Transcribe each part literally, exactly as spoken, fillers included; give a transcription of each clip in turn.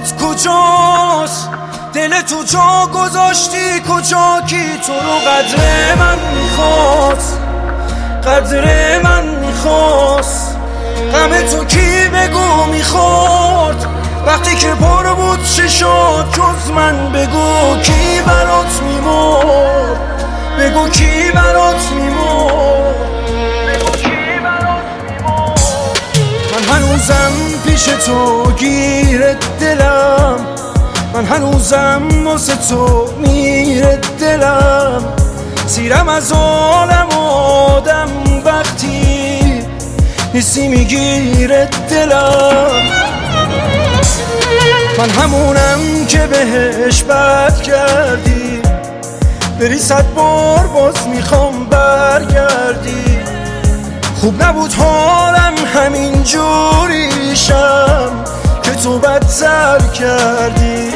دلت کجاست؟ دل تو جا گذاشتی کجا؟ کی تو رو قدر من میخواست، قدر من میخواست؟ غم تو کی بگو میخورد وقتی که پر بود چه شد؟ جز من بگو کی برات میمرد، بگو کی برات میمرد، بگو کی برات میمرد؟ من هنوزم پیش تو گیر دلم، من هنوزم واسه تو میره دلم، سیرم از عالم آدم وقتی نیستی میگیره دلم. من همونم که بهش بد کردی، بری صد بار باز میخوام برگردی. خوب نبود حالم همین جوریشم که تو بدتر کردی.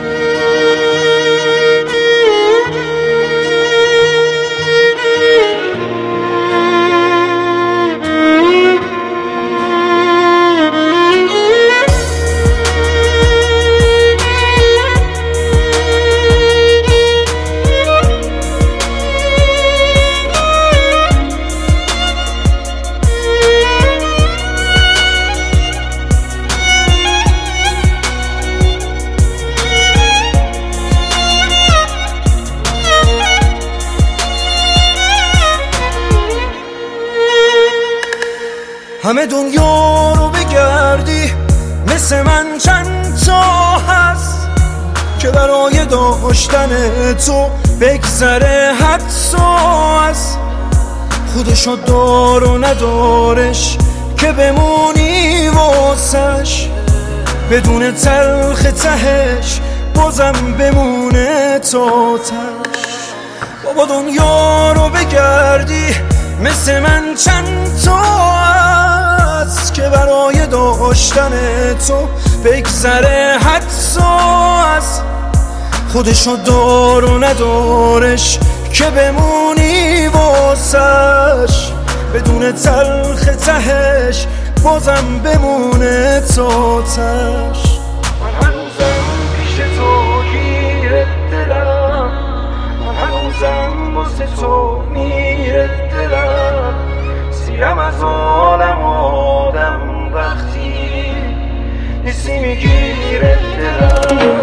همه دنیا رو بگردی مثل من چند تا هست که برای داشتن تو بگذره حدسو هست. خودشو دار و ندارش که بمونی واسش، بدون تلخ تهش بازم بمونه تا تش. بابا دنیا رو بگردی مثل من چند تا هست که برای داشتن تو بگذره حدسو هست. خودشو دار و ندارش که بمونی واسش، بدون تلخ تهش بازم بمونه تا تش. من هنوزم پیش تو گیر دلم، من هنوزم واسه تو میره دلم، سیرم از عالم آدم وقتی نیستی میگیره دلم.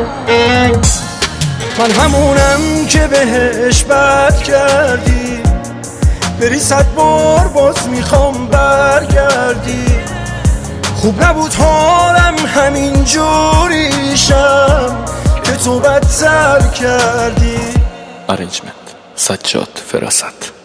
من همونم که بهش بد کردی، بری صد بار باز میخوام برگردی. خوب نبود حالم همین جوریشم که تو بدتر کردی. ارنجمنت سجاد فراست.